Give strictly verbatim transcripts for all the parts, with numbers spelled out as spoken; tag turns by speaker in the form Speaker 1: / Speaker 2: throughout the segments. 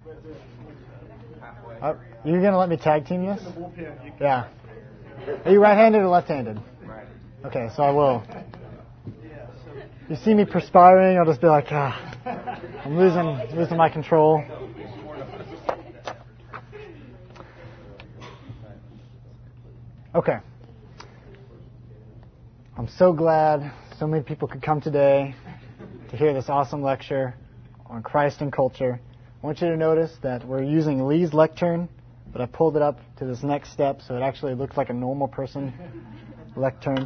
Speaker 1: Uh, you're going to let me tag team this? Yeah. Are you right-handed or left-handed?
Speaker 2: Right.
Speaker 1: Okay, so I will. You see me perspiring, I'll just be like, ah, I'm losing, losing my control. Okay. I'm so glad so many people could come today to hear this awesome lecture on Christ and culture. I want you to notice that we're using Lee's lectern, but I pulled it up to this next step so it actually looks like a normal person lectern.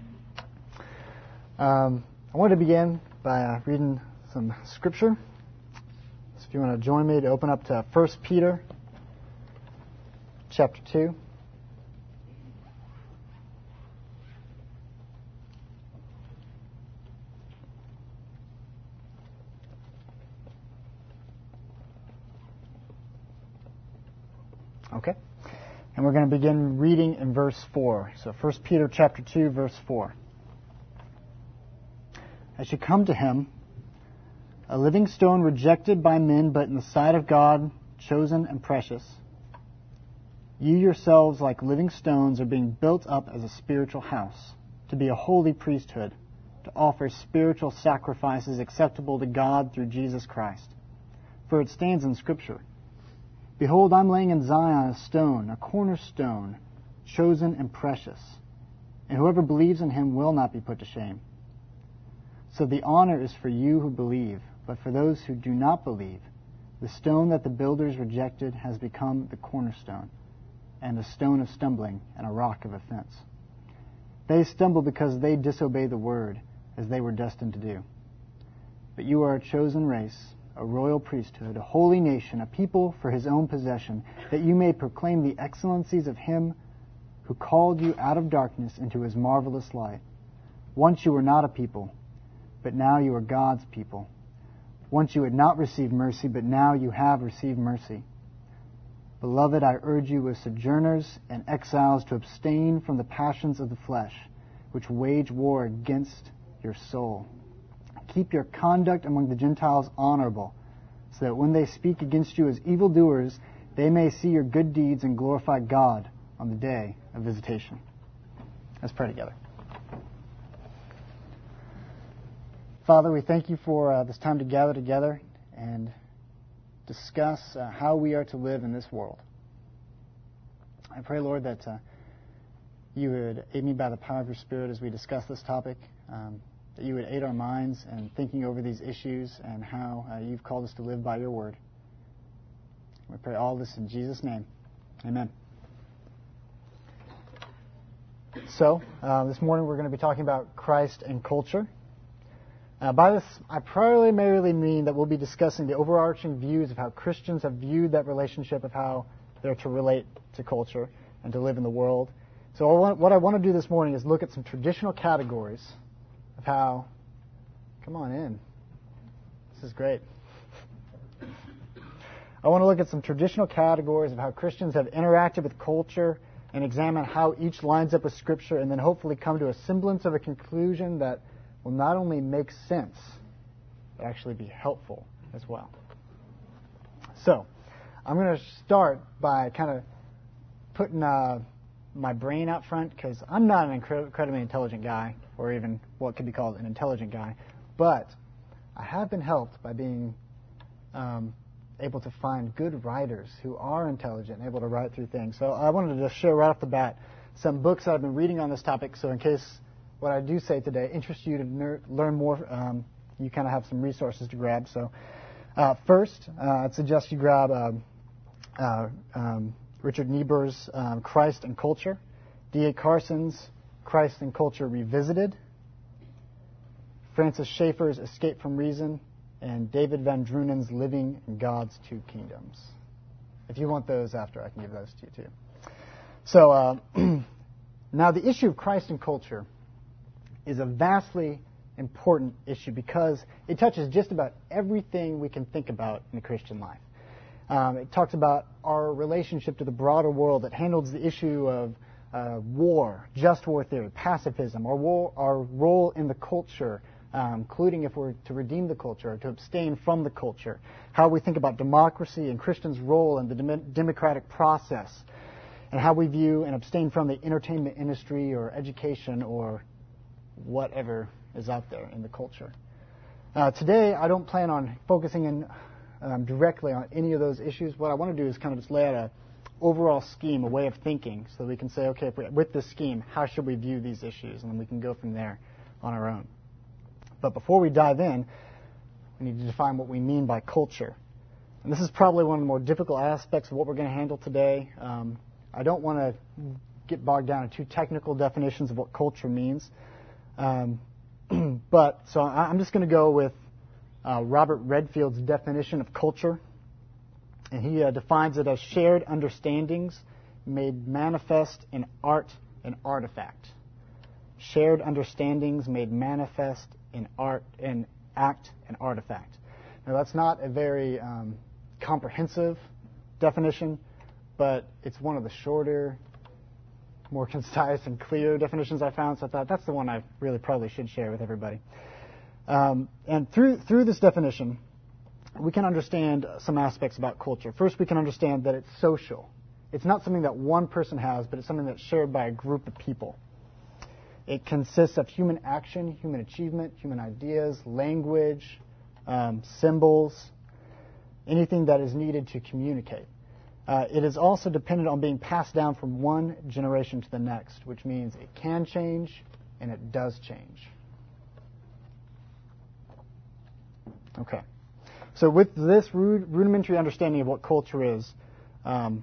Speaker 1: Um, I want to begin by uh, reading some scripture. So if you want to join me to open up to First Peter chapter two. Okay. And we're going to begin reading in verse four. So First Peter chapter two, verse four. As you come to him, a living stone rejected by men, but in the sight of God, chosen and precious, you yourselves, like living stones, are being built up as a spiritual house, to be a holy priesthood, to offer spiritual sacrifices acceptable to God through Jesus Christ. For it stands in Scripture, behold, I'm laying in Zion a stone, a cornerstone, chosen and precious, and whoever believes in him will not be put to shame. So the honor is for you who believe, but for those who do not believe, the stone that the builders rejected has become the cornerstone, and a stone of stumbling and a rock of offense. They stumble because they disobey the word, as they were destined to do. But you are a chosen race, a royal priesthood, a holy nation, a people for his own possession, that you may proclaim the excellencies of him who called you out of darkness into his marvelous light. Once you were not a people, but now you are God's people. Once you had not received mercy, but now you have received mercy. Beloved, I urge you as sojourners and exiles to abstain from the passions of the flesh, which wage war against your soul. Keep your conduct among the Gentiles honorable, so that when they speak against you as evildoers, they may see your good deeds and glorify God on the day of visitation. Let's pray together. Father, we thank you for uh, this time to gather together and discuss uh, how we are to live in this world. I pray, Lord, that uh, you would aid me by the power of your Spirit as we discuss this topic, um, that you would aid our minds in thinking over these issues and how uh, you've called us to live by your word. We pray all this in Jesus' name. Amen. So, uh, this morning we're going to be talking about Christ and culture. Uh, by this, I primarily mean that we'll be discussing the overarching views of how Christians have viewed that relationship of how they're to relate to culture and to live in the world. So I want, what I want to do this morning is look at some traditional categories of how... Come on in. This is great. I want to look at some traditional categories of how Christians have interacted with culture and examine how each lines up with Scripture, and then hopefully come to a semblance of a conclusion that will not only make sense, but actually be helpful as well. So, I'm going to start by kind of putting uh, my brain out front, because I'm not an incre- incredibly intelligent guy, or even what could be called an intelligent guy, but I have been helped by being um, able to find good writers who are intelligent and able to write through things. So I wanted to just share right off the bat some books that I've been reading on this topic, so in case what I do say today interests you to ner- learn more, um, you kind of have some resources to grab. So uh, first, uh, I'd suggest you grab uh, uh, um, Richard Niebuhr's um, Christ and Culture, D A Carson's Christ and Culture Revisited, Francis Schaeffer's Escape from Reason, and David Van Drunen's Living in God's Two Kingdoms. If you want those after, I can give those to you too. So uh, now the issue of Christ and culture is a vastly important issue because it touches just about everything we can think about in the Christian life. Um, it talks about our relationship to the broader world. It handles the issue of uh, war, just war theory, pacifism, our, war, our role in the culture, um, including if we're to redeem the culture or to abstain from the culture, how we think about democracy and Christians' role in the dem- democratic process, and how we view and abstain from the entertainment industry or education or whatever is out there in the culture. Uh, today, I don't plan on focusing in um, directly on any of those issues. What I want to do is kind of just lay out a overall scheme, a way of thinking, so that we can say, okay, if we, with this scheme, how should we view these issues? And then we can go from there on our own. But before we dive in, we need to define what we mean by culture. And this is probably one of the more difficult aspects of what we're going to handle today. Um, I don't want to get bogged down in too technical definitions of what culture means. Um, but so I'm just going to go with uh, Robert Redfield's definition of culture. And he uh, defines it as shared understandings made manifest in art and artifact. Shared understandings made manifest in art, in act and artifact. Now that's not a very um, comprehensive definition, but it's one of the shorter, more concise and clear definitions I found. So I thought that's the one I really probably should share with everybody. Um, and through through this definition, we can understand some aspects about culture. First, we can understand that it's social. It's not something that one person has, but it's something that's shared by a group of people. It consists of human action, human achievement, human ideas, language, um, symbols, anything that is needed to communicate. Uh, it is also dependent on being passed down from one generation to the next, which means it can change and it does change. Okay. So with this rudimentary understanding of what culture is, um,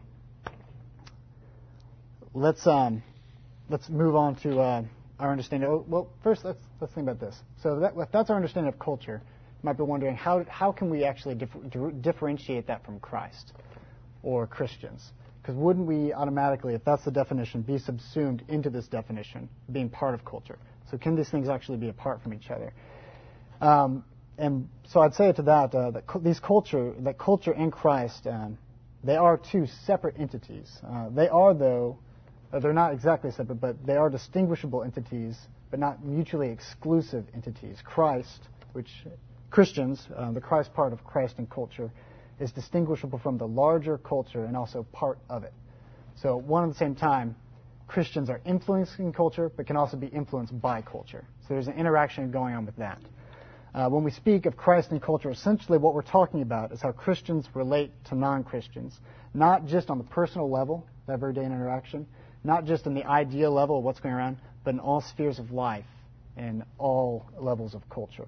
Speaker 1: let's um, let's move on to uh, our understanding. Oh, well, first let's let's think about this. So that, if that's our understanding of culture, you might be wondering how how can we actually differ, differentiate that from Christ or Christians? Because wouldn't we automatically, if that's the definition, be subsumed into this definition, being part of culture? So can these things actually be apart from each other? Um, And so I'd say to that, uh, that cu- these culture, that culture and Christ, um, they are two separate entities. Uh, they are, though, uh, they're not exactly separate, but they are distinguishable entities, but not mutually exclusive entities. Christ, which Christians, uh, the Christ part of Christ and culture, is distinguishable from the larger culture and also part of it. So one at the same time, Christians are influencing culture, but can also be influenced by culture. So there's an interaction going on with that. Uh, when we speak of Christ and culture, essentially what we're talking about is how Christians relate to non-Christians, not just on the personal level, the everyday interaction, not just in the ideal level of what's going around, but in all spheres of life and all levels of culture.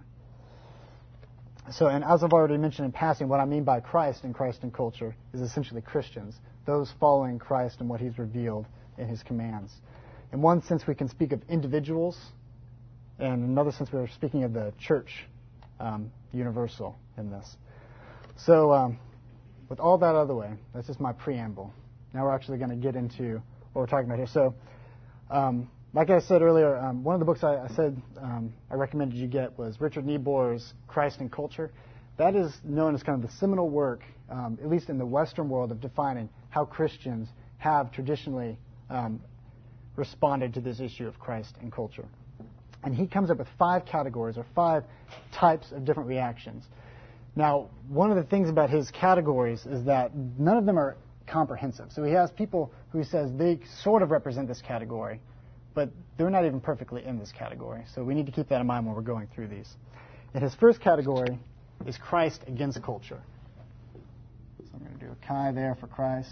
Speaker 1: So, and as I've already mentioned in passing, what I mean by Christ and Christ and culture is essentially Christians, those following Christ and what He's revealed in His commands. In one sense, we can speak of individuals, and in another sense, we're speaking of the church um, universal in this. So, um, with all that out of the way, that's just my preamble. Now we're actually going to get into what we're talking about here. So, um, like I said earlier, um, one of the books I, I said um, I recommended you get was Richard Niebuhr's Christ and Culture. That is known as kind of the seminal work, um, at least in the Western world, of defining how Christians have traditionally um, responded to this issue of Christ and culture. And he comes up with five categories or five types of different reactions. Now, one of the things about his categories is that none of them are comprehensive. So he has people who says they sort of represent this category, but they're not even perfectly in this category. So we need to keep that in mind when we're going through these. And his first category is Christ against culture. So I'm going to do a chi there for Christ.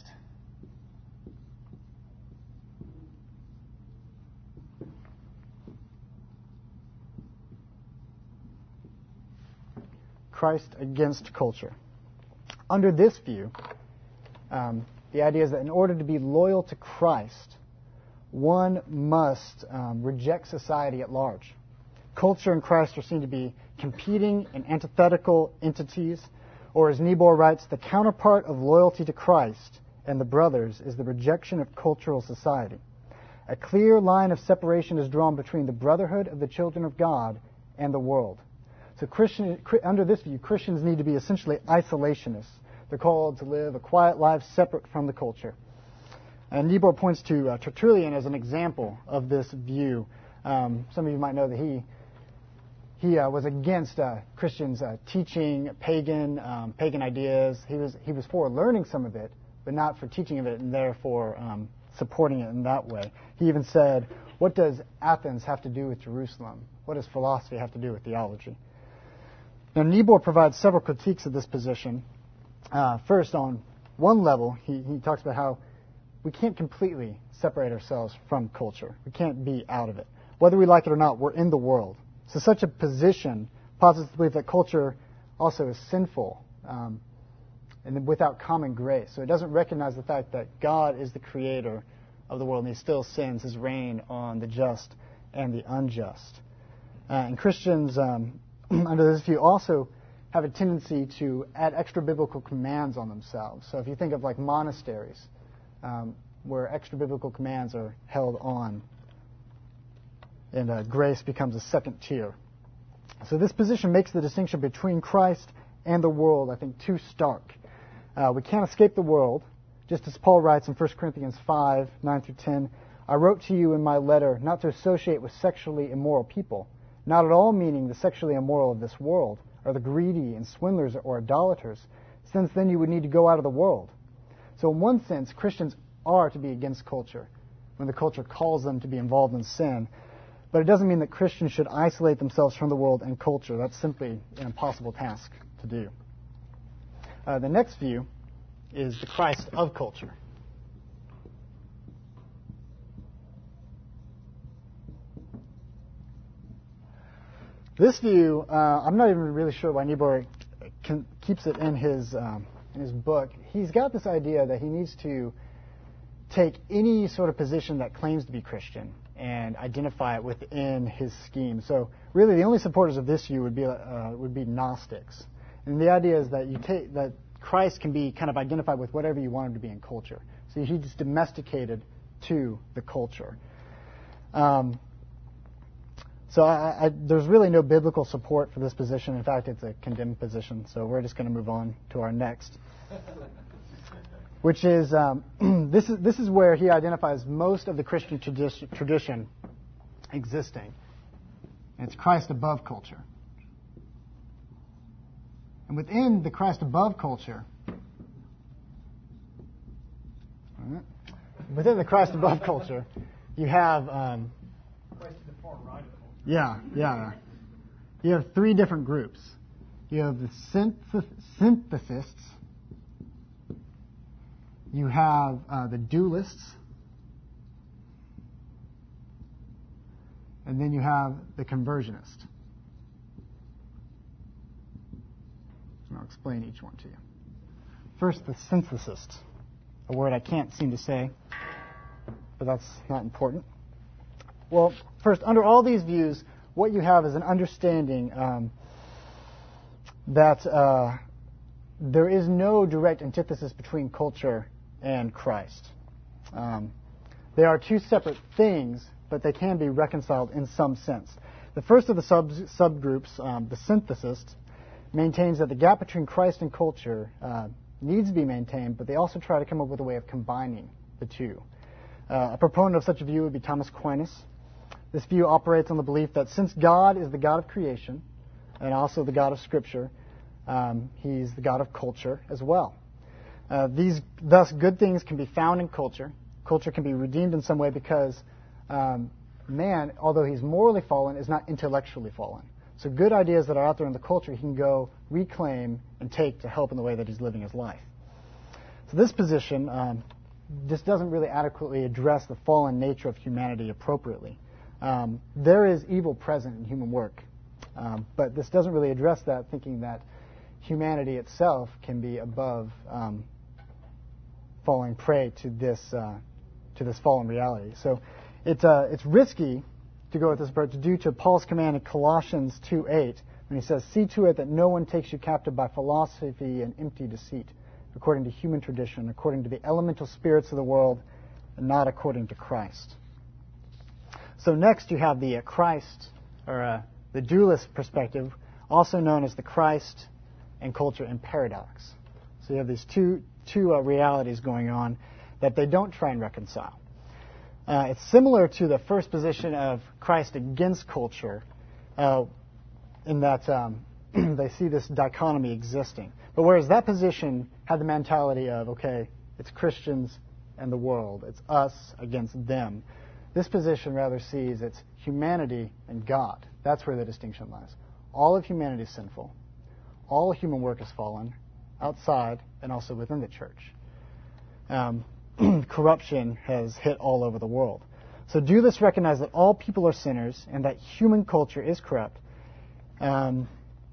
Speaker 1: Christ against culture. Under this view, um, the idea is that in order to be loyal to Christ, one must um, reject society at large. Culture and Christ are seen to be competing and antithetical entities, or as Niebuhr writes, the counterpart of loyalty to Christ and the brothers is the rejection of cultural society. A clear line of separation is drawn between the brotherhood of the children of God and the world. So Christian, under this view, Christians need to be essentially isolationists. They're called to live a quiet life separate from the culture. And Niebuhr points to uh, Tertullian as an example of this view. Um, some of you might know that he he uh, was against uh, Christians uh, teaching pagan um, pagan ideas. He was he was for learning some of it, but not for teaching of it, and therefore um, supporting it in that way. He even said, "What does Athens have to do with Jerusalem? What does philosophy have to do with theology?" Now, Niebuhr provides several critiques of this position. Uh, first, on one level, he, he talks about how we can't completely separate ourselves from culture. We can't be out of it. Whether we like it or not, we're in the world. So such a position posits the belief that culture also is sinful um, and without common grace. So it doesn't recognize the fact that God is the creator of the world, and he still sends his reign on the just and the unjust. Uh, and Christians, um, under this view, also have a tendency to add extra biblical commands on themselves. So if you think of like monasteries, um, where extra biblical commands are held on, and uh, grace becomes a second tier. So this position makes the distinction between Christ and the world, I think, too stark. Uh, we can't escape the world, just as Paul writes in First Corinthians five, nine through ten, "I wrote to you in my letter not to associate with sexually immoral people, not at all meaning the sexually immoral of this world, or the greedy and swindlers or idolaters, since then you would need to go out of the world." So in one sense, Christians are to be against culture when the culture calls them to be involved in sin. But it doesn't mean that Christians should isolate themselves from the world and culture. That's simply an impossible task to do. Uh, the next view is the Christ of culture. This view, uh, I'm not even really sure why Niebuhr can, keeps it in his um, in his book. He's got this idea that he needs to take any sort of position that claims to be Christian and identify it within his scheme. So really, the only supporters of this view would be uh, would be Gnostics, and the idea is that you take that Christ can be kind of identified with whatever you want him to be in culture. So he's domesticated to the culture. Um, so I, I, there's really no biblical support for this position. In fact, it's a condemned position. So we're just going to move on to our next, which is um, this is this is where he identifies most of the Christian tradi- tradition existing. It's Christ above culture. And within the Christ above culture, within the Christ above culture, you have um,
Speaker 2: Christ to the far right of culture.
Speaker 1: Yeah, yeah. You have three different groups. You have the synth- synthesists. You have uh, the dualists. And then you have the conversionist. And I'll explain each one to you. First, the synthesist, a word I can't seem to say, but that's not important. Well, first, under all these views, what you have is an understanding um, that uh, there is no direct antithesis between culture and Christ. Um, they are two separate things, but they can be reconciled in some sense. The first of the sub subgroups, um, the synthesist, maintains that the gap between Christ and culture uh, needs to be maintained, but they also try to come up with a way of combining the two. Uh, a proponent of such a view would be Thomas Aquinas. This view operates on the belief that since God is the God of creation and also the God of Scripture, um, he's the God of culture as well. Uh, these, thus, good things can be found in culture. Culture can be redeemed in some way because um, man, although he's morally fallen, is not intellectually fallen. So good ideas that are out there in the culture, he can go reclaim and take to help in the way that he's living his life. So this position um, just doesn't really adequately address the fallen nature of humanity appropriately. Um, there is evil present in human work, um, but this doesn't really address that, thinking that humanity itself can be above um, falling prey to this uh, to this fallen reality. So it's uh, it's risky to go with this approach due to Paul's command in Colossians two eight, when he says, "See to it that no one takes you captive by philosophy and empty deceit, according to human tradition, according to the elemental spirits of the world, and not according to Christ." So next you have the uh, Christ, or uh, the dualist perspective, also known as the Christ and culture and paradox. So you have these two, two uh, realities going on that they don't try and reconcile. Uh, it's similar to the first position of Christ against culture. Uh, in that um, they see this dichotomy existing. But whereas that position had the mentality of, okay, it's Christians and the world, it's us against them, this position rather sees it's humanity and God. That's where the distinction lies. All of humanity is sinful. All human work is fallen, outside and also within the church. Um, corruption has hit all over the world. So dualists recognize that all people are sinners and that human culture is corrupt. Um,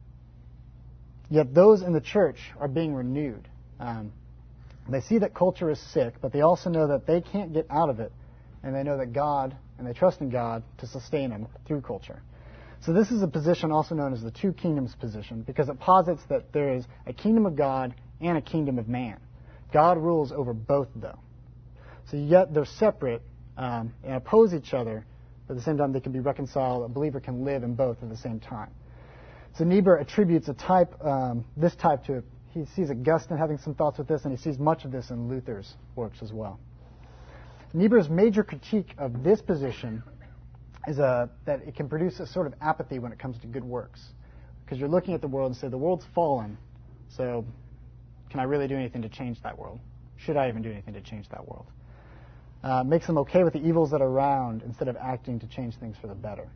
Speaker 1: yet those in the church are being renewed. Um, they see that culture is sick, but they also know that they can't get out of it, and they know that God, and they trust in God to sustain them through culture. So this is a position also known as the two kingdoms position, because it posits that there is a kingdom of God and a kingdom of man. God rules over both, though. So yet they're separate um, and oppose each other, but at the same time they can be reconciled. A believer can live in both at the same time. So Niebuhr attributes a type, um, this type to, he sees Augustine having some thoughts with this, and he sees much of this in Luther's works as well. Niebuhr's major critique of this position is a, that it can produce a sort of apathy when it comes to good works. Because you're looking at the world and say, the world's fallen, so can I really do anything to change that world? Should I even do anything to change that world? Uh, makes them okay with the evils that are around instead of acting to change things for the better.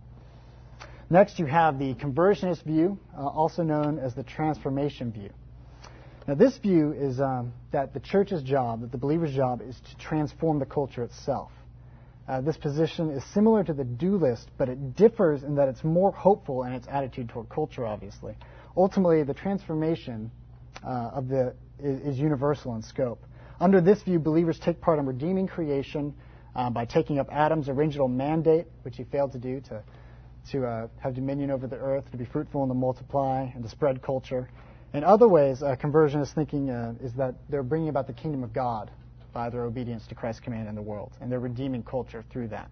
Speaker 1: Next, you have the conversionist view, uh, also known as the transformation view. Now, this view is um, that the church's job, that the believer's job, is to transform the culture itself. Uh, this position is similar to the dualist, but it differs in that it's more hopeful in its attitude toward culture, obviously. Ultimately, the transformation uh, of the is, is universal in scope. Under this view, believers take part in redeeming creation uh, by taking up Adam's original mandate, which he failed to do, to, to uh, have dominion over the earth, to be fruitful and to multiply, and to spread culture. In other ways, uh, conversionist thinking uh, is that they're bringing about the kingdom of God by their obedience to Christ's command in the world, and they're redeeming culture through that.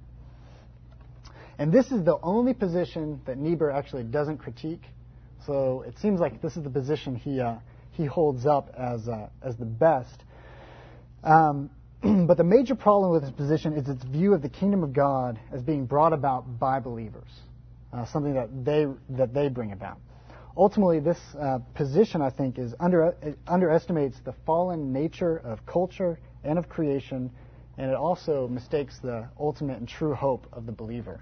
Speaker 1: And this is the only position that Niebuhr actually doesn't critique. So it seems like this is the position he uh, he holds up as uh, as the best. Um, but the major problem with this position is its view of the kingdom of God as being brought about by believers, uh, something that they that they bring about. Ultimately, this uh, position, I think, is under it underestimates the fallen nature of culture and of creation, and it also mistakes the ultimate and true hope of the believer.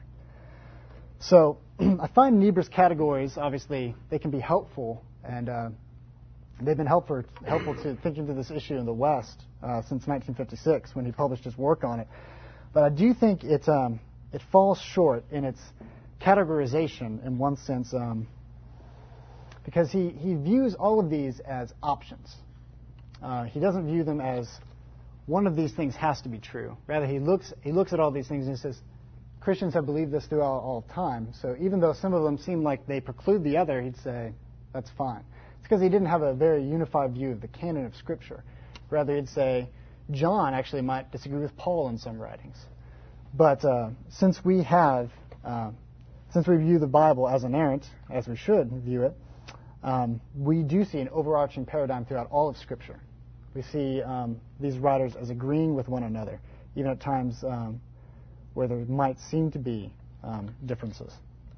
Speaker 1: So I find Niebuhr's categories, obviously, they can be helpful, and uh, they've been helpful, helpful to thinking through this issue in the West uh, since nineteen fifty-six when he published his work on it. But I do think it, um, it falls short in its categorization in one sense, um, because he, he views all of these as options. Uh, he doesn't view them as one of these things has to be true. Rather, he looks he looks at all these things and he says, Christians have believed this throughout all time. So even though some of them seem like they preclude the other, he'd say, that's fine. It's because he didn't have a very unified view of the canon of Scripture. Rather, he'd say, John actually might disagree with Paul in some writings. But uh, since we have, uh, since we view the Bible as inerrant, as we should view it, um, we do see an overarching paradigm throughout all of Scripture. We see um, these writers as agreeing with one another, even at times um, where there might seem to be um, differences.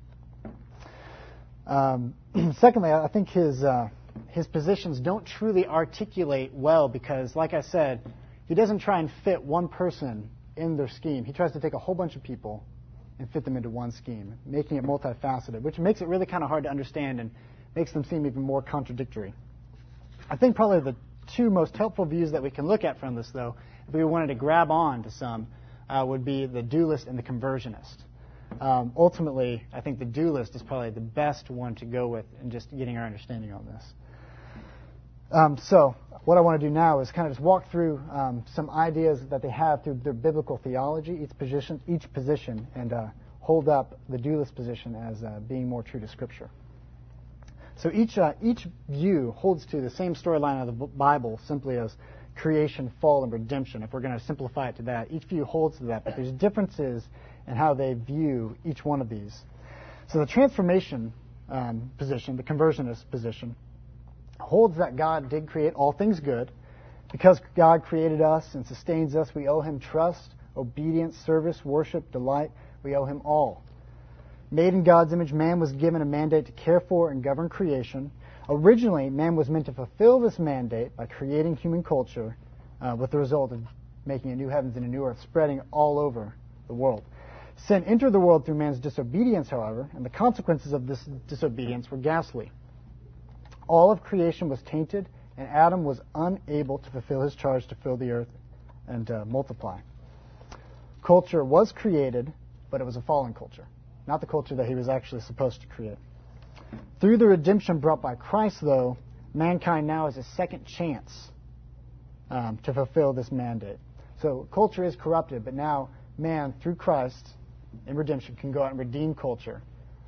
Speaker 1: Um, secondly, I think his uh, his positions don't truly articulate well because, like I said, he doesn't try and fit one person in their scheme. He tries to take a whole bunch of people and fit them into one scheme, making it multifaceted, which makes it really kind of hard to understand and makes them seem even more contradictory. I think probably the two most helpful views that we can look at from this, though, if we wanted to grab on to some, uh, would be the dualist and the conversionist. Um, ultimately, I think the dualist is probably the best one to go with in just getting our understanding on this. Um, so what I want to do now is kind of just walk through um, some ideas that they have through their biblical theology, each position, each position, and uh, hold up the dualist position as uh, being more true to Scripture. So each uh, each view holds to the same storyline of the Bible, simply as creation, fall, and redemption. If we're going to simplify it to that, each view holds to that, but there's differences in how they view each one of these. So the transformation um, position, the conversionist position, holds that God did create all things good. Because God created us and sustains us, we owe Him trust, obedience, service, worship, delight. We owe Him all. Made in God's image, man was given a mandate to care for and govern creation. Originally, man was meant to fulfill this mandate by creating human culture, uh, with the result of making a new heavens and a new earth, spreading all over the world. Sin entered the world through man's disobedience, however, and the consequences of this disobedience were ghastly. All of creation was tainted, and Adam was unable to fulfill his charge to fill the earth and uh, multiply. Culture was created, but it was a fallen culture, not the culture that he was actually supposed to create. Through the redemption brought by Christ, though, mankind now has a second chance um, to fulfill this mandate. So culture is corrupted, but now man, through Christ, in redemption, can go out and redeem culture.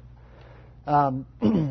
Speaker 1: Um,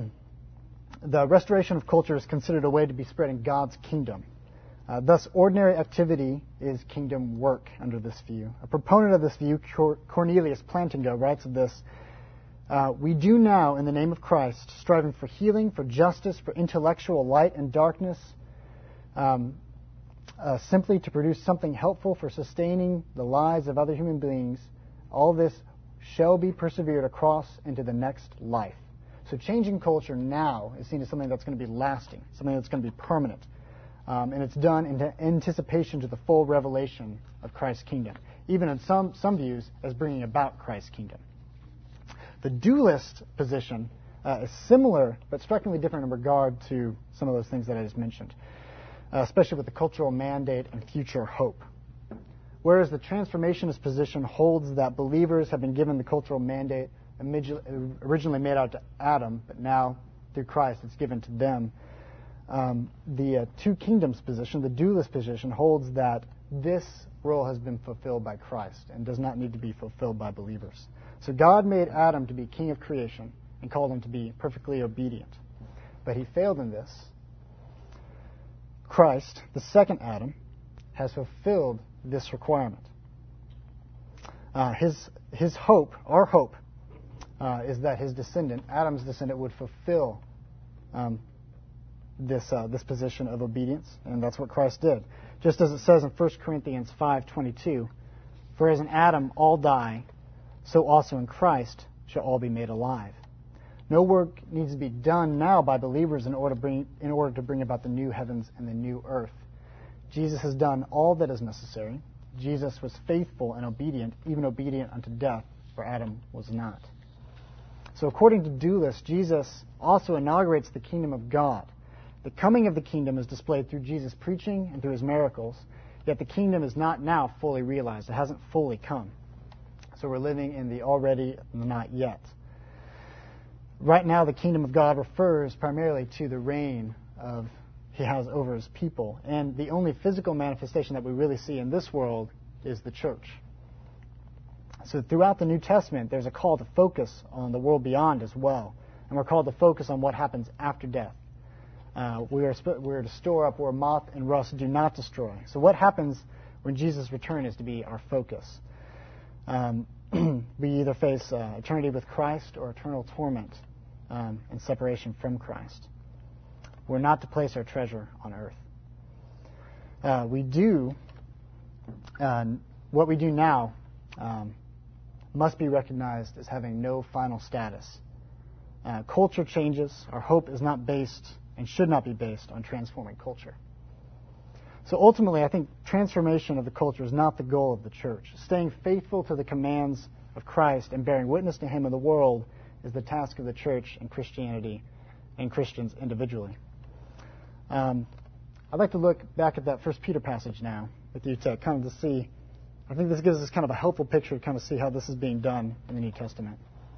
Speaker 1: the restoration of culture is considered a way to be spreading God's kingdom. Uh, thus, ordinary activity is kingdom work under this view. A proponent of this view, Cor- Cornelius Plantinga, writes of this, uh, we do now, in the name of Christ, striving for healing, for justice, for intellectual light and darkness, um, uh, simply to produce something helpful for sustaining the lives of other human beings, all this shall be persevered across into the next life. So changing culture now is seen as something that's going to be lasting, something that's going to be permanent. Um, and it's done in anticipation to the full revelation of Christ's kingdom, even in some, some views as bringing about Christ's kingdom. The dualist position uh, is similar, but strikingly different in regard to some of those things that I just mentioned, uh, especially with the cultural mandate and future hope. Whereas the transformationist position holds that believers have been given the cultural mandate originally made out to Adam, but now through Christ it's given to them. Um, the uh, two kingdoms position, the dualist position, holds that this role has been fulfilled by Christ and does not need to be fulfilled by believers. So God made Adam to be king of creation and called him to be perfectly obedient. But he failed in this. Christ, the second Adam, has fulfilled this requirement. Uh, his, his hope, our hope, uh, is that his descendant, Adam's descendant, would fulfill um, this uh, this position of obedience, and that's what Christ did. Just as it says in First Corinthians five twenty-two, for as in Adam all die, so also in Christ shall all be made alive. No work needs to be done now by believers in order to bring, in order to bring about the new heavens and the new earth. Jesus has done all that is necessary. Jesus was faithful and obedient, even obedient unto death, where Adam was not. So according to dualists, Jesus also inaugurates the kingdom of God. The coming of the kingdom is displayed through Jesus' preaching and through his miracles, yet the kingdom is not now fully realized. It hasn't fully come. So we're living in the already and the not yet. Right now, the kingdom of God refers primarily to the reign of he has over his people. And the only physical manifestation that we really see in this world is the church. So throughout the New Testament, there's a call to focus on the world beyond as well. And we're called to focus on what happens after death. Uh, we are sp- we're to store up where moth and rust do not destroy. So what happens when Jesus' return is to be our focus. Um, we either face uh, eternity with Christ or eternal torment um, and separation from Christ. We're not to place our treasure on earth. Uh, we do, uh, what we do now um, must be recognized as having no final status. Uh, culture changes. Our hope is not based and should not be based on transforming culture. So ultimately, I think transformation of the culture is not the goal of the church. Staying faithful to the commands of Christ and bearing witness to him in the world is the task of the church and Christianity and Christians individually. Um, I'd like to look back at that First Peter passage now with you to kind of to see. I think this gives us kind of a helpful picture to kind of see how this is being done in the New Testament.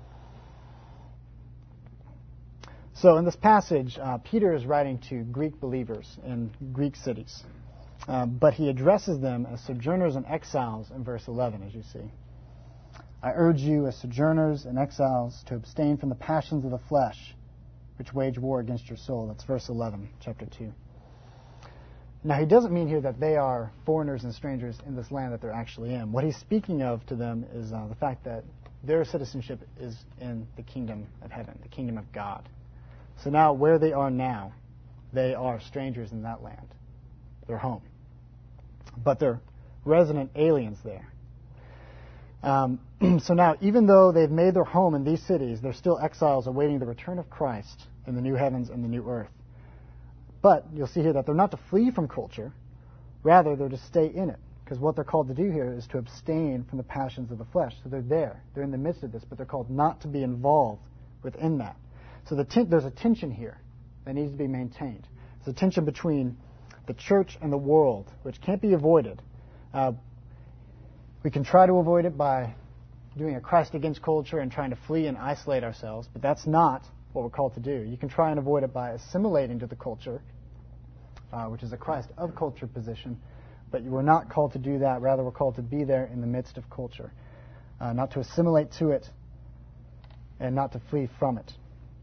Speaker 1: So in this passage, uh, Peter is writing to Greek believers in Greek cities. Um, but he addresses them as sojourners and exiles in verse eleven, as you see. I urge you as sojourners and exiles to abstain from the passions of the flesh, which wage war against your soul. That's verse eleven, chapter two. Now, he doesn't mean here that they are foreigners and strangers in this land that they're actually in. What he's speaking of to them is uh, the fact that their citizenship is in the kingdom of heaven, the kingdom of God. So now, where they are now, they are strangers in that land, their home. But they're resident aliens there. Um, so now, even though they've made their home in these cities, they're still exiles awaiting the return of Christ in the new heavens and the new earth. But you'll see here that they're not to flee from culture. Rather, they're to stay in it. Because what they're called to do here is to abstain from the passions of the flesh. So they're there. They're in the midst of this, but they're called not to be involved within that. So the ten- there's a tension here that needs to be maintained. There's a tension between the church and the world, which can't be avoided. Uh, we can try to avoid it by doing a Christ against culture and trying to flee and isolate ourselves, but that's not what we're called to do. You can try and avoid it by assimilating to the culture, uh, which is a Christ of culture position, but you are not called to do that. Rather, we're called to be there in the midst of culture, uh, not to assimilate to it and not to flee from it.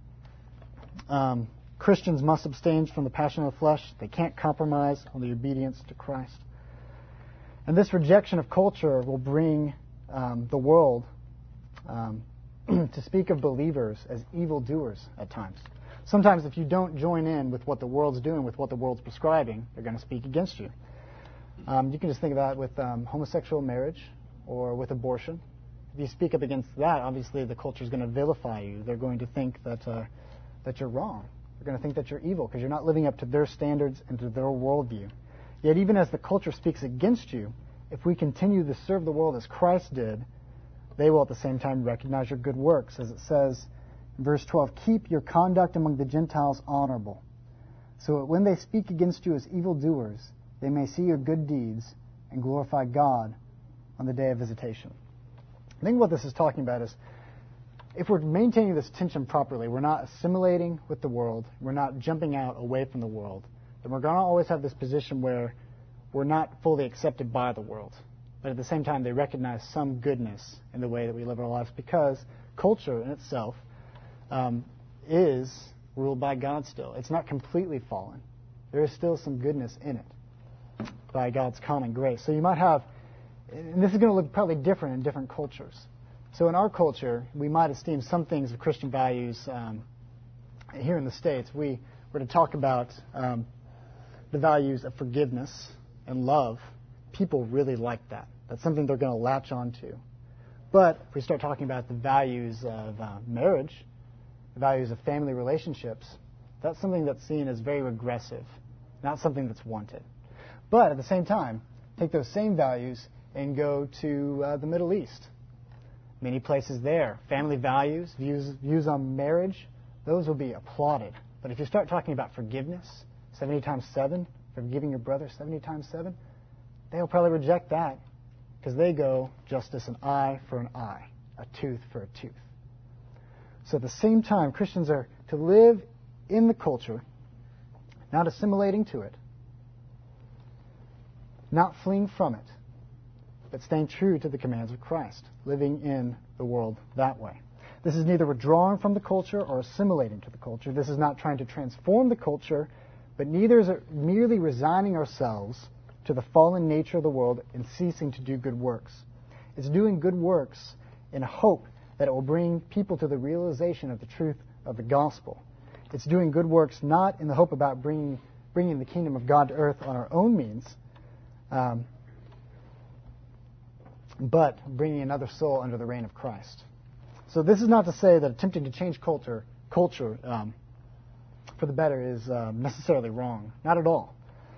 Speaker 1: Um, Christians must abstain from the passion of the flesh. They can't compromise on the obedience to Christ. And this rejection of culture will bring um, the world um, to speak of believers as evildoers at times. Sometimes if you don't join in with what the world's doing, with what the world's prescribing, they're going to speak against you. Um, you can just think of that with um, homosexual marriage or with abortion. If you speak up against that, obviously the culture is going to vilify you. They're going to think that uh, that you're wrong. They're going to think that you're evil because you're not living up to their standards and to their worldview. Yet even as the culture speaks against you, if we continue to serve the world as Christ did, they will at the same time recognize your good works. As it says in verse twelve, keep your conduct among the Gentiles honorable, so that when they speak against you as evildoers, they may see your good deeds and glorify God on the day of visitation. I think what this is talking about is if we're maintaining this tension properly, we're not assimilating with the world, we're not jumping out away from the world, then we're going to always have this position where we're not fully accepted by the world. But at the same time, they recognize some goodness in the way that we live our lives because culture in itself um, is ruled by God still. It's not completely fallen. There is still some goodness in it by God's common grace. So you might have, and this is going to look probably different in different cultures. So in our culture, we might esteem some things of Christian values. Um, here in the States, we were to talk about um, the values of forgiveness and love. People really like that. That's something they're going to latch on to. But if we start talking about the values of uh, marriage, the values of family relationships, that's something that's seen as very regressive, not something that's wanted. But at the same time, take those same values and go to uh, the Middle East. Many places there, family values, views, views on marriage, those will be applauded. But if you start talking about forgiveness, seventy times seven, forgiving your brother seventy times seven, they'll probably reject that because they go justice an eye for an eye, a tooth for a tooth. So at the same time, Christians are to live in the culture, not assimilating to it, not fleeing from it, but staying true to the commands of Christ, living in the world that way. This is neither withdrawing from the culture or assimilating to the culture. This is not trying to transform the culture, but neither is it merely resigning ourselves to the fallen nature of the world and ceasing to do good works. It's doing good works in hope that it will bring people to the realization of the truth of the gospel. It's doing good works not in the hope about bringing, bringing the kingdom of God to earth on our own means, um, but bringing another soul under the reign of Christ. So this is not to say that attempting to change culture, culture um, for the better is um, necessarily wrong. Not at all.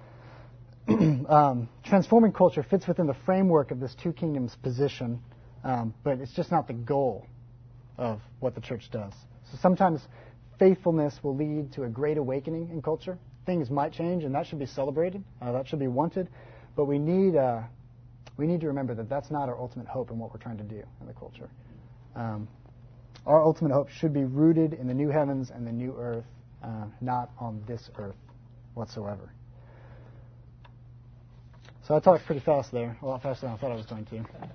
Speaker 1: um, transforming culture fits within the framework of this two kingdoms position, um, but it's just not the goal of what the church does. So sometimes faithfulness will lead to a great awakening in culture. Things might change, and that should be celebrated. Uh, that should be wanted. But we need uh, we need to remember that that's not our ultimate hope in what we're trying to do in the culture. Um, our ultimate hope should be rooted in the new heavens and the new earth, uh, not on this earth whatsoever. So I talked pretty fast there, a lot faster than I thought I was going to.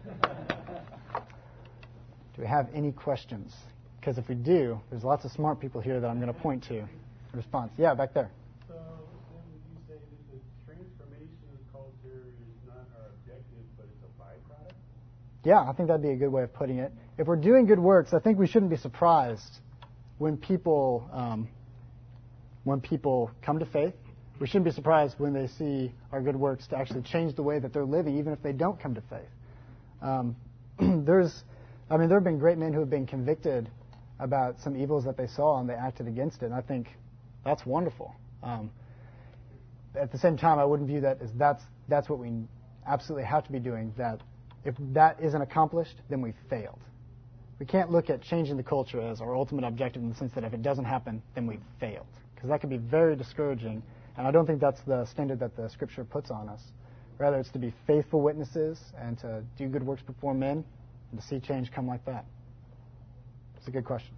Speaker 1: Do we have any questions? Because if we do, there's lots of smart people here that I'm going to point to in response. Yeah, back there.
Speaker 3: So then would you say that the transformation of culture is not our objective, but it's a byproduct?
Speaker 1: Yeah, I think that'd be a good way of putting it. If we're doing good works, I think we shouldn't be surprised when people um, when people come to faith. We shouldn't be surprised when they see our good works to actually change the way that they're living, even if they don't come to faith. Um, there's, I mean, there have been great men who have been convicted about some evils that they saw and they acted against it. And I think that's wonderful. Um, at the same time, I wouldn't view that as that's that's what we absolutely have to be doing. That if that isn't accomplished, then we failed. We can't look at changing the culture as our ultimate objective in the sense that if it doesn't happen, then we've failed. Because that can be very discouraging. And I don't think that's the standard that the Scripture puts on us. Rather, it's to be faithful witnesses and to do good works before men and to see change come like that. It's a good question.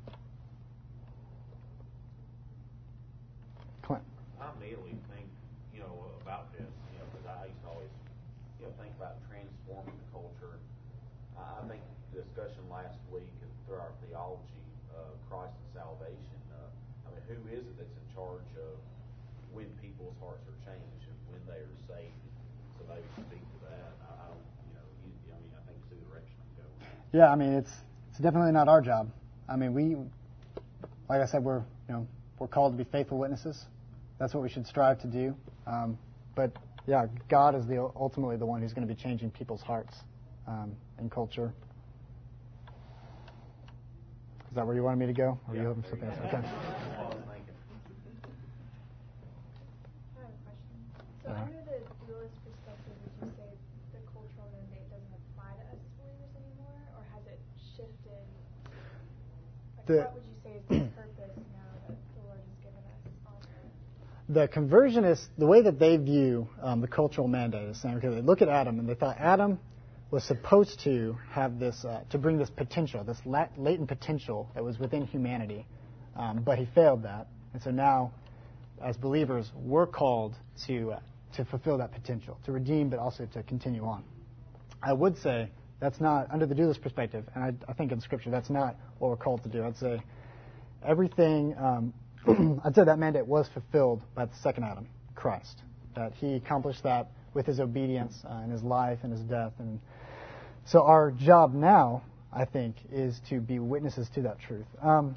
Speaker 1: Clint.
Speaker 4: I immediately think, you know, about this, you know, because I used to always, you know, think about transforming the culture. I think the discussion last week through our theology, uh, Christ and salvation, uh, I mean, who is it that's in charge of when people's hearts are changed and when they are saved? So maybe speak to that. I, I don't, you know, you, I mean, I think it's the direction I'm going.
Speaker 1: Yeah, I mean, it's it's definitely not our job. I mean, we, like I said, we're you know we're called to be faithful witnesses. That's what we should strive to do. Um, but yeah, God is the ultimately the one who's going to be changing people's hearts um, and culture. Is that where you wanted me to go? Or
Speaker 4: Yeah,
Speaker 1: are you hoping for something else? Okay.
Speaker 4: I was thinking.
Speaker 5: I have a question. So
Speaker 1: Uh-huh.
Speaker 5: under the dualist perspective, would you say the cultural mandate doesn't apply to us believers anymore, or has it shifted? Like,
Speaker 1: The-
Speaker 5: what would you say is the purpose now that the Lord has given us on earth?
Speaker 1: The conversionists, the way that they view um, the cultural mandate is saying, okay, they look at Adam and they thought Adam was supposed to have this, uh, to bring this potential, this lat- latent potential that was within humanity, um, but he failed that. And so now, as believers, we're called to uh, to fulfill that potential, to redeem, but also to continue on. I would say that's not, under the dualist perspective, and I, I think in Scripture that's not what we're called to do. I'd say everything, um, I'd say that mandate was fulfilled by the second Adam, Christ, that he accomplished that with his obedience uh, in his life and his death. And so our job now, I think, is to be witnesses to that truth. Um,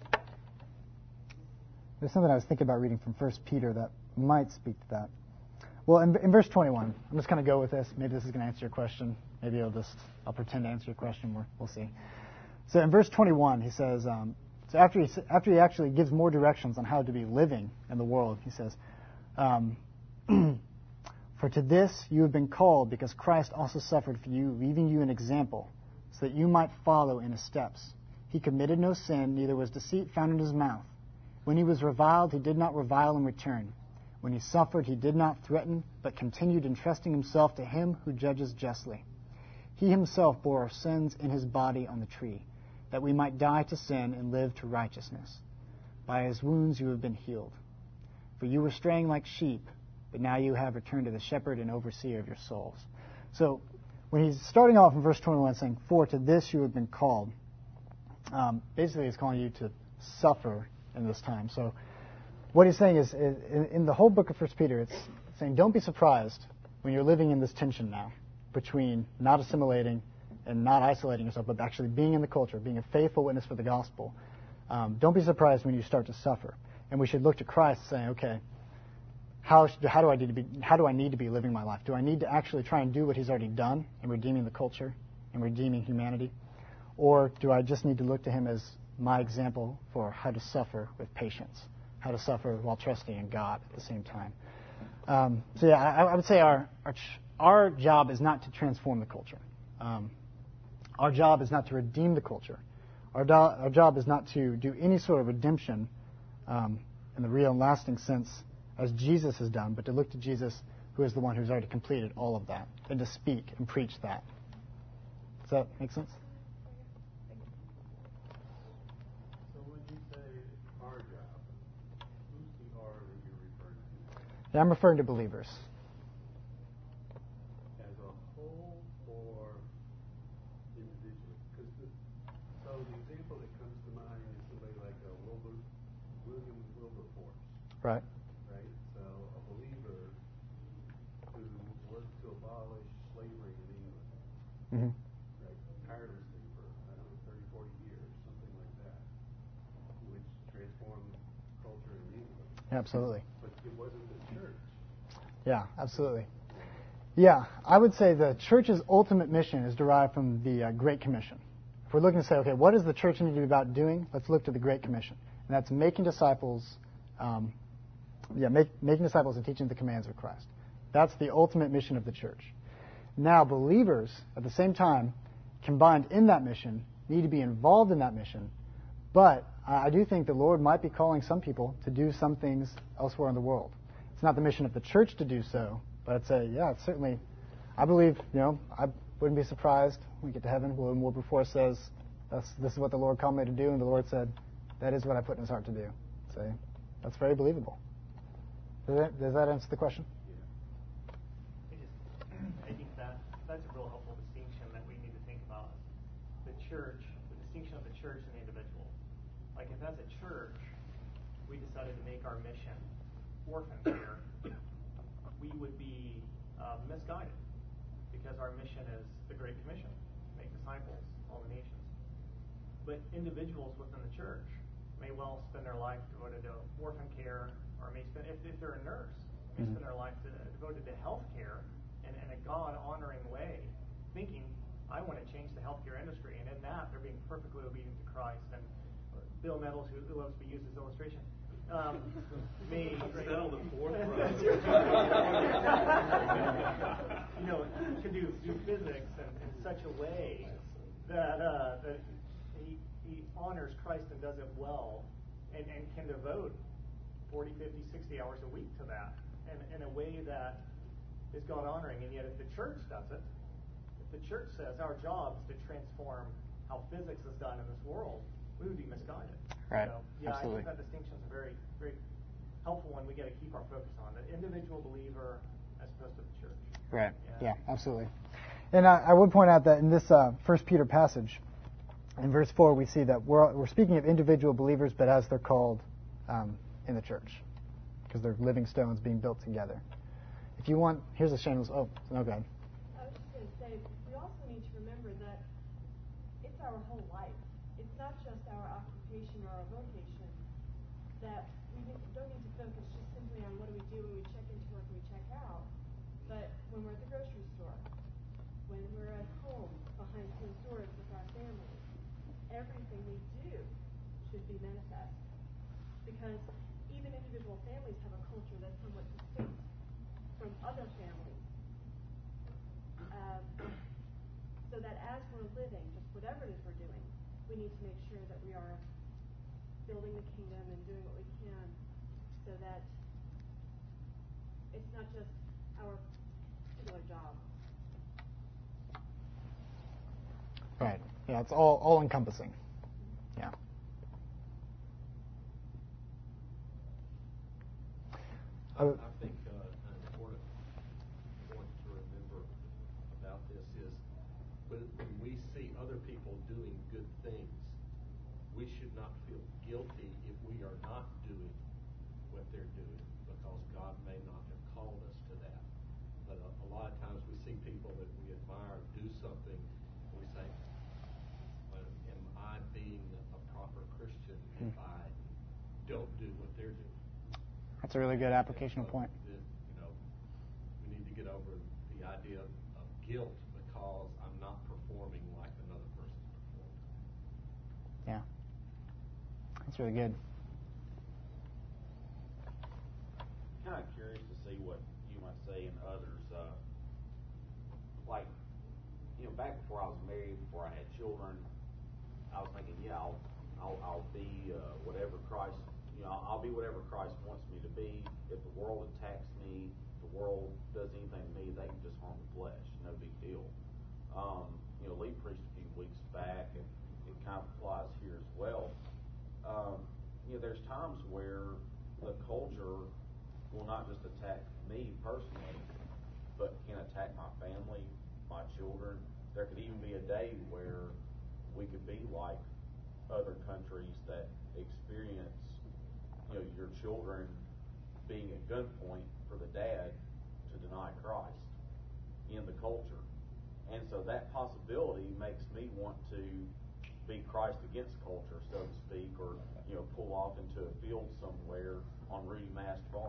Speaker 1: there's something I was thinking about reading from First Peter that might speak to that. Well, in, in verse twenty-one, I'm just going to go with this. Maybe this is going to answer your question. Maybe I'll just I'll pretend to answer your question. We'll, we'll see. So in verse twenty-one, he says, um, so after he after he actually gives more directions on how to be living in the world, he says, um, "For to this you have been called, because Christ also suffered for you, leaving you an example, so that you might follow in his steps. He committed no sin, neither was deceit found in his mouth. When he was reviled, he did not revile in return. When he suffered, he did not threaten, but continued entrusting himself to him who judges justly. He himself bore our sins in his body on the tree, that we might die to sin and live to righteousness. By his wounds you have been healed. For you were straying like sheep, but now you have returned to the shepherd and overseer of your souls." So when he's starting off in verse twenty-one saying, "For to this you have been called," um, basically he's calling you to suffer in this time. So what he's saying is, in, in the whole book of First Peter, it's saying don't be surprised when you're living in this tension now between not assimilating and not isolating yourself, but actually being in the culture, being a faithful witness for the gospel. Um, don't be surprised when you start to suffer. And we should look to Christ saying, okay, how, should, how, do I need to be, how do I need to be living my life? Do I need to actually try and do what he's already done in redeeming the culture and redeeming humanity? Or do I just need to look to him as my example for how to suffer with patience, how to suffer while trusting in God at the same time? Um, so yeah, I, I would say our, our our job is not to transform the culture. Um, our job is not to redeem the culture. Our, do, our job is not to do any sort of redemption um, in the real and lasting sense as Jesus has done, but to look to Jesus, who is the one who's already completed all of that, and to speak and preach that. Does that make sense?
Speaker 3: So when you say our job, who's the our that you're referring to?
Speaker 1: Yeah, I'm referring to believers.
Speaker 3: As a whole or individually? Because so the example that comes to mind is somebody like a Wilber, William Wilberforce,
Speaker 1: Right.
Speaker 3: right? So a believer who worked to abolish slavery in England,
Speaker 1: Mm-hmm.
Speaker 3: right, tirelessly for, I don't know, thirty, forty years, something like that, which transformed culture in England.
Speaker 1: Absolutely.
Speaker 3: But it wasn't the church.
Speaker 1: Yeah, absolutely. Yeah, I would say the church's ultimate mission is derived from the uh, Great Commission. If we're looking to say, okay, what does the church need to be about doing? Let's look to the Great Commission. And that's making disciples, um, yeah, make, making disciples and teaching the commands of Christ. That's the ultimate mission of the church. Now, believers, at the same time, combined in that mission, need to be involved in that mission. But I do think the Lord might be calling some people to do some things elsewhere in the world. It's not the mission of the church to do so, but I'd say, yeah, it's certainly, I believe, you know, I wouldn't be surprised when we get to heaven. William Wilberforce says, that's, this is what the Lord called me to do, and the Lord said, that is what I put in his heart to do. So that's very believable. Does that, does that answer the question?
Speaker 2: I just, I think that that's a real helpful distinction that we need to think about. The church, the distinction of the church and the individual. Like if as a church, we decided to make our mission orphan care, we would be uh, misguided because our mission is the Great Commission, make disciples, all the nations. But individuals within the church may well spend their life devoted to orphan care, or may spend, if, if they're a nurse, may mm-hmm. spend their life to, devoted to health care in, in a God-honoring way, thinking, I want to change the healthcare industry. And in that, they're being perfectly obedient to Christ. And Bill Nettles, who, who loves to be used as illustration, um, may
Speaker 3: settle the fourth row.
Speaker 2: You know, to do, do physics in, in such a way that, uh, that he, he honors Christ and does it well, and, and can devote forty, fifty, sixty hours a week to that in, in a way that is God-honoring. And yet if the church does it, if the church says our job is to transform how physics is done in this world, we would be misguided.
Speaker 1: Right.
Speaker 2: So, yeah,
Speaker 1: Absolutely.
Speaker 2: I think that distinction is a very, very helpful one we got to keep our focus on, the individual believer as opposed to the church.
Speaker 1: Right.
Speaker 2: Yeah,
Speaker 1: yeah absolutely. And I, I would point out that in this uh, First Peter passage, in verse four, we see that we're, we're speaking of individual believers, but as they're called um, in the church, because they're living stones being built together. If you want, here's a shameless, oh, no, go ahead.
Speaker 6: I was just going to say, we also need to remember that it's our whole life. It's not just our occupation or our vocation, that we don't need to focus just simply on what do we do when we check into work and we check out, but when we're at the grocery store, when we're at home behind closed doors with our families, everything we do should be manifest. Because even individual families have a culture that's somewhat distinct from other families. Um, so that as we're living, just whatever it is we're doing, we need to make sure that we are building the kingdom and doing what we can so that it's not just our particular job.
Speaker 1: Right. Yeah, it's all, all encompassing. Yeah.
Speaker 3: I, I think uh, an important point to remember about this is when, when we see other people doing good things, we should not feel guilty if we are not doing what they're doing, because God may not have called us to that. But a, a lot of times we see people that we admire do something, and we say, well, am I being a proper Christian if
Speaker 1: Hmm.
Speaker 3: I don't do what they're doing?
Speaker 1: That's a really good applicational
Speaker 3: So,
Speaker 1: point.
Speaker 3: the- You know, we need to get over the idea of, of guilt because I'm not performing like another person's performing.
Speaker 1: Yeah. That's really good.
Speaker 4: Kind of curious to see what you might say and others. Uh, like, you know, back before I was married, before I had children, I was thinking, yeah, I'll, I'll, I'll be uh, whatever Christ, you know, I'll be whatever Christ wants me to be. If the world attacks me, if the world does anything to me, they can just harm the flesh. No big deal. Um, you know, Lee preached a few weeks back, and it kind of applies here as well. Um, you know, there's times where the culture will not just attack me personally, but can attack my family, my children. There could even be a day where we could be like other countries that experience, you know, your children being at gunpoint for the dad to deny Christ in the culture. And so that possibility makes me want to be Christ against culture, so to speak, or, you know, pull off into a field somewhere on Rudy Mast Farm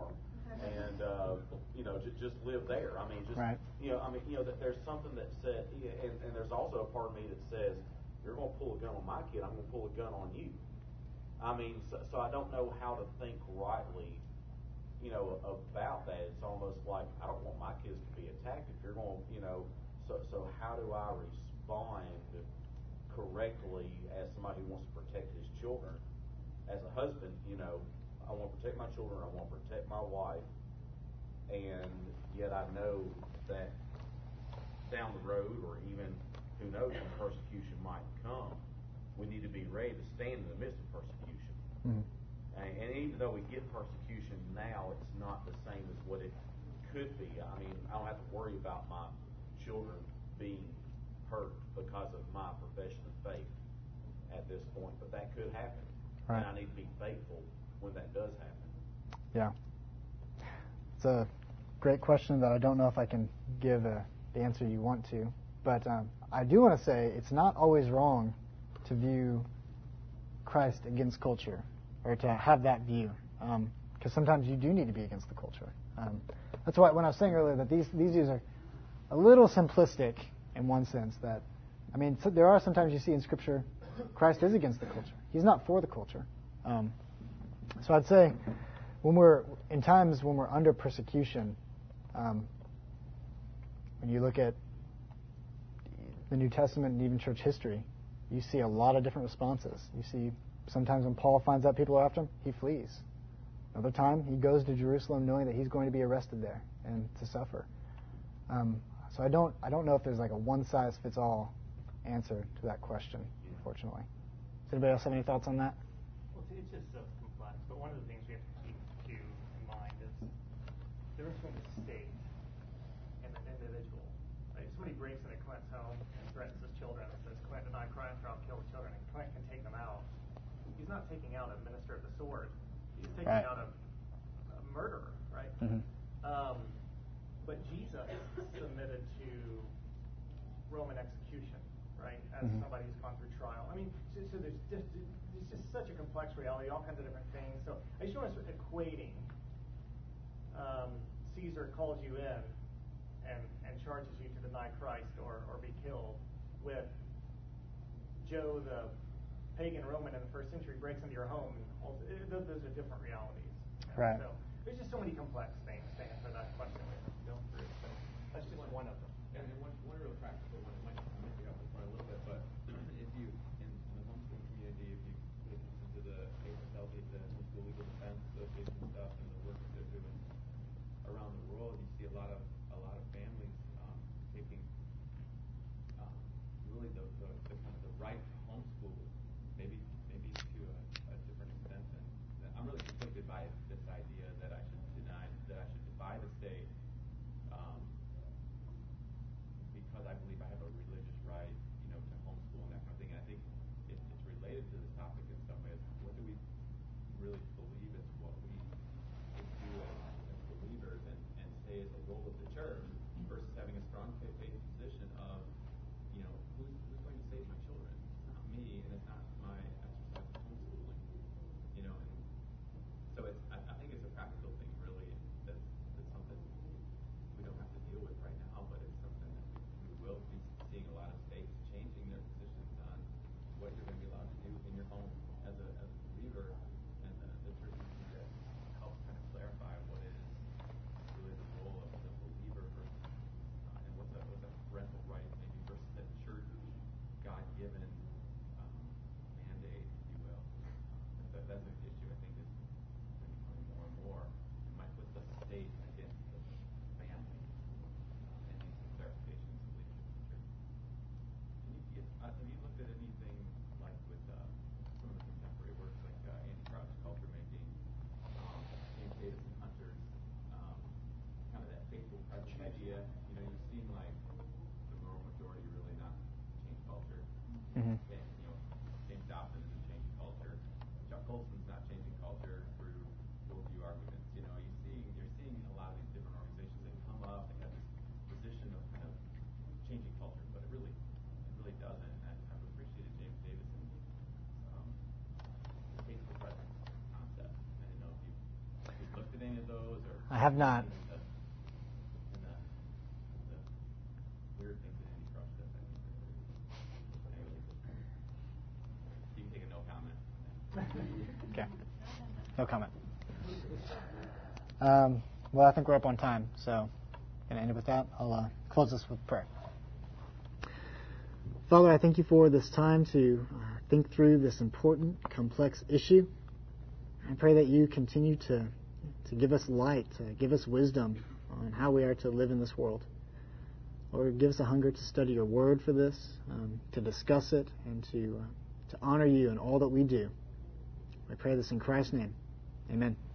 Speaker 4: and uh, you know, j- just live there. I mean, just
Speaker 1: Right.
Speaker 4: you know, I mean, you know, that there's something that said, and, and there's also a part of me that says, you're going to pull a gun on my kid, I'm going to pull a gun on you. I mean, so, so I don't know how to think rightly, you know, about that. It's almost like I don't want my kids to be attacked. If you're going, you know, so so how do I respond correctly as somebody who wants to protect his children? As a husband, you know, I want to protect my children. I want to protect my wife, and yet I know that down the road, or even who knows when persecution might come, we need to be ready to stand in the midst of persecution.
Speaker 1: Mm-hmm.
Speaker 4: And, and even though we get persecution now, it's not the same as what it could be. I mean, I don't have to worry about my children being hurt because of my profession of faith at this point, but that could happen.
Speaker 1: Right.
Speaker 4: And I need to be faithful when that does happen.
Speaker 1: Yeah. It's a great question that I don't know if I can give a, the answer you want to. But um, I do want to say it's not always wrong to view Christ against culture, or to have that view, because um, sometimes you do need to be against the culture. Um, that's why when I was saying earlier that these these views are a little simplistic in one sense. That I mean, so there are sometimes you see in Scripture Christ is against the culture. He's not for the culture. Um, so I'd say when we're in times when we're under persecution, um, when you look at the New Testament and even church history, you see a lot of different responses. You see sometimes when Paul finds out people are after him, he flees. Another time, he goes to Jerusalem knowing that he's going to be arrested there and to suffer. Um, so I don't, I don't know if there's like a one-size-fits-all answer to that question, unfortunately. Does anybody else have any thoughts on that?
Speaker 2: Well, it's, it's just so complex, but one of the things we have to keep to in mind is the difference between the state and the individual. Right? If somebody breaks into Clint's home and threatens his children and says, Clint, deny Christ or I'll kill the children, and Clint can take them out, he's not taking out a minister of the sword. He's taking
Speaker 1: Right.
Speaker 2: out a, a murderer, right?
Speaker 1: Mm-hmm.
Speaker 2: Um, but Jesus submitted to Roman execution, right, as
Speaker 1: Mm-hmm.
Speaker 2: somebody who's gone through trial. I mean, so, so there's just it's just such a complex reality, all kinds of different things. So I just want to start equating um, Caesar calls you in and, and charges you to deny Christ or, or be killed with Joe, the pagan Roman in the first century, breaks into your home. And those, those are different realities. You know?
Speaker 1: Right.
Speaker 2: So there's just so many complex things to answer that question we have to go through. So that's just one of them.
Speaker 7: And then one, one real practical one, it might, it might be off the point a little bit, but if you, in, in the homeschooling community, if you pay attention to the A S L, the Homeschool Legal Defense Association stuff, and the work that they're doing around the world, you see a lot of a lot of families um, taking um, really the, the, the kind of the right to homeschool, maybe maybe to a, a different extent. And I'm really conflicted by this idea that I should deny that I should defy the state. Um, because I believe I have a religious right, you know, to homeschool and that kind of thing. And I think it, it's related to this topic in some ways. What do we really believe is what we do as, as believers and, and say is the role of the church versus having a strong faith position of, you know, who's, who's going to save my children? It's not me, and it's not my exercise of homeschooling, you know. And so it's, I, I think it's a practical thing, really, that's, that's something we don't have to deal with right now, but it's something that we will be seeing a lot of states changing their positions on what you're going to be allowed to do in your home as a, as a believer, and the, the church needs to help kind of clarify what is really the role of the believer versus, uh, and what's a, what's a parental right maybe versus a church God-given um, mandate, if you will. Um, that, that's an issue I think is becoming more and more. It might put the state against the family, uh, and need some clarification, some leadership in the church. Can you get, uh, have you looked at anything like with uh, some of the contemporary works like uh, Andy Crouch, Culture Making, um, James Davis and Hunter's, um, kind of that faithful presence idea? You know, you've seen like the moral majority really not change culture.
Speaker 1: Mm-hmm.
Speaker 7: And, you know, James Dobson isn't changing culture. Chuck Colson's not changing culture through worldview arguments. You know, you see, you're seeing a lot of these different organizations that come up and have this position of kind of changing culture, but it really, it really doesn't. And I, I've appreciated James Davison's um, faithful presence concept. I didn't know if you if you've looked at any of those or.
Speaker 1: I I have not.
Speaker 7: And the, and the, the weird things that Andy Crouch does, I think. Anyway, you can take a no comment.
Speaker 1: Okay. No comment. Um, well, I think we're up on time, so going to end it with that. I'll uh, close this with prayer. Father, I thank you for this time to uh, think through this important, complex issue. I pray that you continue to to give us light, to give us wisdom on how we are to live in this world. Lord, give us a hunger to study your word for this, um, to discuss it, and to uh, to honor you in all that we do. I pray this in Christ's name. Amen.